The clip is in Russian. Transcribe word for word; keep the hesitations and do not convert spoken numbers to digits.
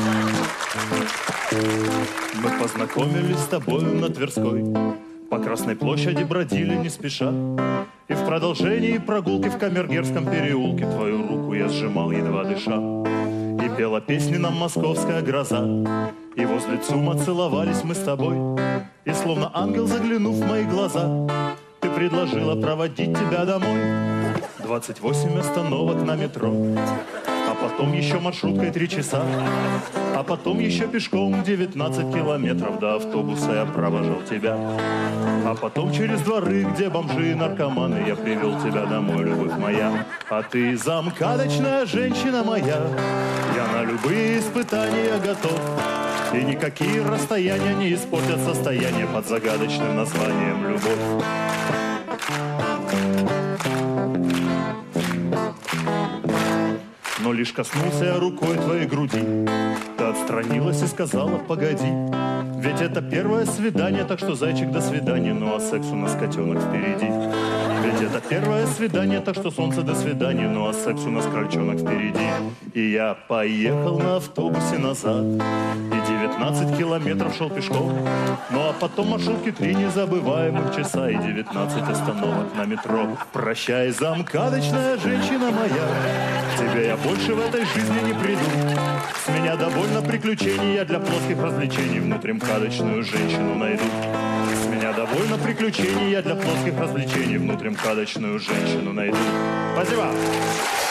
Мы познакомились с тобою на Тверской, по Красной площади бродили не спеша, и в продолжении прогулки в Камергерском переулке твою руку я сжимал, едва дыша. И пела песни нам московская гроза, и возле ЦУМа целовались мы с тобой. И словно ангел, заглянув в мои глаза, ты предложила проводить тебя домой. Двадцать восемь остановок на метро, а потом еще маршруткой три часа, а потом еще пешком девятнадцать километров до автобуса я провожал тебя. А потом через дворы, где бомжи и наркоманы, я привел тебя домой, любовь моя. А ты замкадочная женщина моя, я на любые испытания готов, и никакие расстояния не испортят состояние под загадочным названием любовь. Но лишь коснулся я рукой твоей груди, ты отстранилась и сказала: погоди, ведь это первое свидание, так что, зайчик, до свидания. Ну а секс у нас, котенок, впереди. Ведь это первое свидание, так что, солнце, до свидания. Ну а секс у нас, крольчонок, впереди. И я поехал на автобусе назад, и девятнадцать километров шел пешком. Ну а потом маршрутки три незабываемых часа и девятнадцать остановок на метро. Прощай, замкадочная женщина моя, к тебе я больше в этой жизни не приду. С меня довольно приключений, я для плоских развлечений внутримкадочную женщину найду. С меня довольно приключений, я для плоских развлечений внутримкадочную женщину найду. Спасибо!